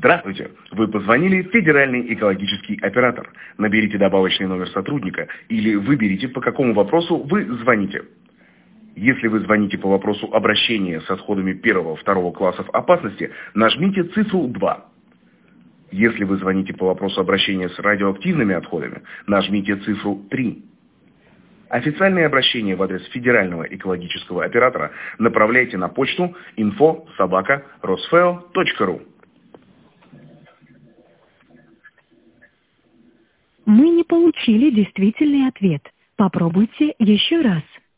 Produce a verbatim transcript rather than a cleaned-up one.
Здравствуйте! Вы позвонили в Федеральный экологический оператор. Наберите добавочный номер сотрудника или выберите, по какому вопросу вы звоните. Если вы звоните по вопросу обращения с отходами первого-второго классов опасности, нажмите цифру два. Если вы звоните по вопросу обращения с радиоактивными отходами, нажмите цифру три. Официальные обращения в адрес Федерального экологического оператора направляйте на почту инфо собака росфео точка ру. Мы не получили действительный ответ. Попробуйте еще раз.